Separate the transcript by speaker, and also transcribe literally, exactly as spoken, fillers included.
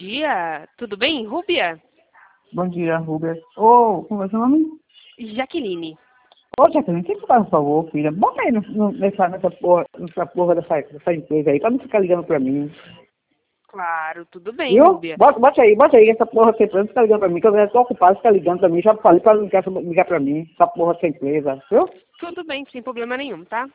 Speaker 1: dia, tudo bem, Rúbia?
Speaker 2: Bom dia, Rubia. Ô, como é seu nome?
Speaker 1: Jaqueline.
Speaker 2: Ô, Jacqueline, quem que faz um favor, filha? Bota aí no, no, nessa, nessa, porra, nessa porra dessa, dessa empresa aí, pra não ficar ligando pra mim.
Speaker 1: Claro, tudo bem,
Speaker 2: Viu?
Speaker 1: Rúbia.
Speaker 2: Bota, bota aí, bota aí, essa porra dessa empresa não fica ligando pra mim, que eu já tô ocupado, fica ligando pra mim, já falei pra não ligar, ligar pra mim, essa porra dessa empresa, viu?
Speaker 1: Tudo bem, sem problema nenhum, tá?